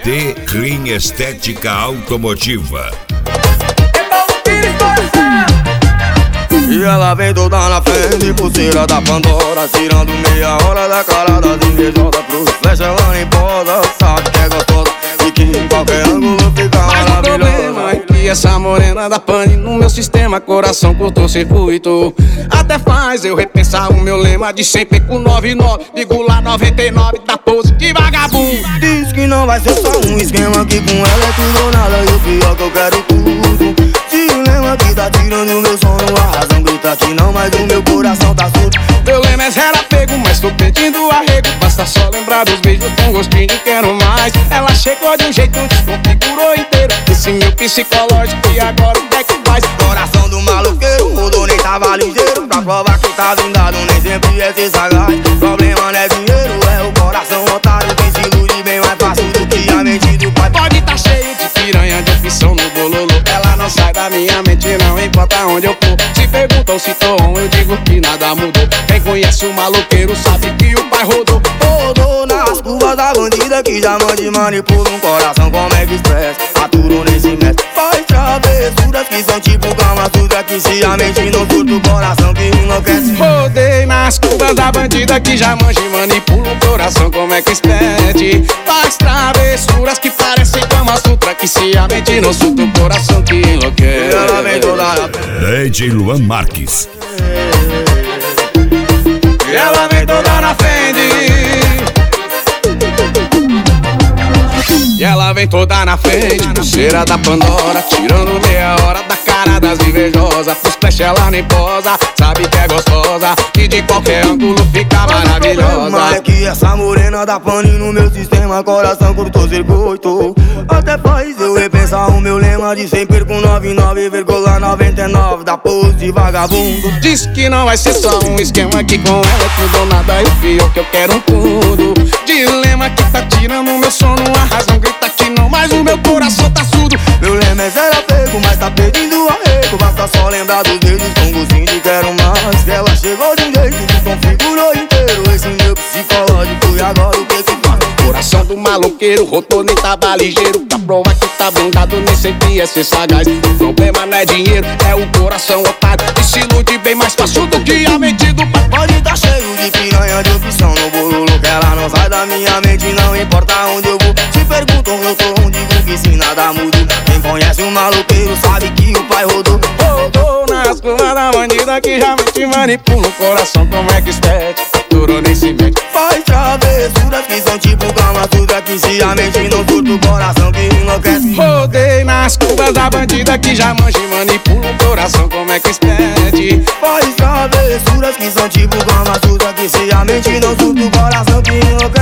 AT Clean Estética Automotiva. E ela vem toda na frente, pulseira da Pandora, tirando meia hora da cara das invejosas. Pros flash ela nem posa, sabe que é gostosa e que em qualquer ângulo fica maravilhosa. Mas o problema é que essa morena da pane no meu sistema, coração curto-circuito. Até faz eu repensar o meu lema de sempre com 99, digo lá 99 da pose de vagabundo. Diz que não vai ser só um esquema, que com ela é tudo ou nada, e o pior que eu quero tudo. Dilema que tá tirando meu sono, a razão grita que não, mas o meu coração tá surdo. Meu lema é zero apego, mas tô pedindo arrego. Basta só lembrar dos beijos com gostinho de quero mais. Ela chegou de um jeito, desconfigurou inteiro esse meu psicológico, e agora o que é que faz? Coração do maloqueiro, mudou, nem tava ligeiro. Pra provar que tá blindado, nem sempre é ser sagaz. Problema não é dinheiro, é o coração otário que se ilude bem mais fácil do que a mente do pai. Pode tá cheio de piranha, de opção no bololô. Ela não sai da minha mente, não importa onde eu for. Se perguntam se tô on, eu digo que nada mudou. Quem conhece o maloqueiro sabe que o pai rodou. Rodou nas curvas da bandida que já mande manipula um coração como é que expressa. Aturou nesse mestre, faz travessuras que são tipo Kama Sutra, que se a mente não surta o coração que enlouquece. Rodei nas curvas da bandida que já manja e manipula o coração como é que expede. Faz travessuras que parecem Kama Sutra, que se a mente não surta o coração que enlouquece. Ela vem toda na DJ Luan Marques. Ela vem toda na frente. E ela vem toda na frente, pulseira da Pandora, tirando meia hora da cara das invejosas. Pros flash ela nem posa, sabe que é gostosa e de qualquer ângulo fica maravilhosa. Mas é que essa morena da pane no meu sistema, coração curto-circuito. Até faz eu repensar o meu lema de sempre com 99,99 da pose de vagabundo. Diz que não vai ser só um esquema, que com ela é tudo ou nada, e o pior que eu quero tudo. Dilema que tá tirando meu sono, a razão grita que não, mas o meu coração tá surdo. Meu lema é zero apego, mas tá pedindo arrego. Basta só lembrar dos beijos com gostinho de quero mais. Ela chegou de um jeito, desconfigurou inteiro esse meu psicológico, e agora o que que faz? Coração do maloqueiro, rodou, nem tava ligeiro. Pra provar que tá blindado, nem sempre é ser sagaz. O problema não é dinheiro, é o coração otário, que se ilude bem mais fácil do que a mente do pai. Pode tá cheio de piranha, de opção no bololo, que ela não sai da minha mente, não importa onde eu vou. Se perguntam eu tô onde, digo que se nada muda. Quem conhece o maloqueiro sabe que o pai rodou. Rodou nas curvas da bandida que já mente manipula o coração como é que expede. Aturou nem se mete. Faz travessuras que são tipo Kama Sutra, que se a mente não surta o coração que enlouquece. Rodei nas curvas da bandida que já manja e manipula o coração como é que expede. Faz travessuras que são tipo Kama Sutra, que se a mente não surta o coração que enlouquece.